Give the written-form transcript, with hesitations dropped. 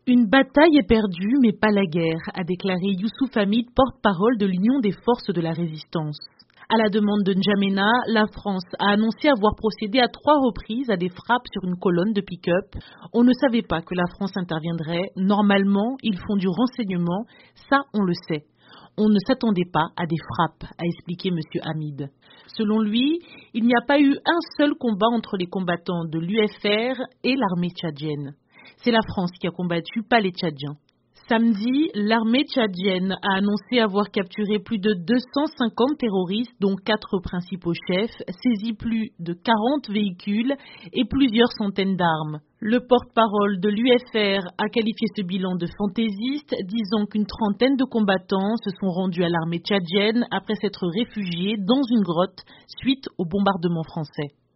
Une bataille est perdue, mais pas la guerre, a déclaré Youssouf Hamid, porte-parole de l'Union des forces de la résistance. À la demande de N'Djamena, la France a annoncé avoir procédé à 3 reprises à des frappes sur une colonne de pick-up. On ne savait pas que la France interviendrait. Normalement, ils font du renseignement. Ça, on le sait. On ne s'attendait pas à des frappes, a expliqué M. Hamid. Selon lui, il n'y a pas eu un seul combat entre les combattants de l'UFR et l'armée tchadienne. C'est la France qui a combattu, pas les Tchadiens. Samedi, l'armée tchadienne a annoncé avoir capturé plus de 250 terroristes, dont 4 principaux chefs, saisi plus de 40 véhicules et plusieurs centaines d'armes. Le porte-parole de l'UFR a qualifié ce bilan de fantaisiste, disant qu'une trentaine de combattants se sont rendus à l'armée tchadienne après s'être réfugiés dans une grotte suite au bombardement français.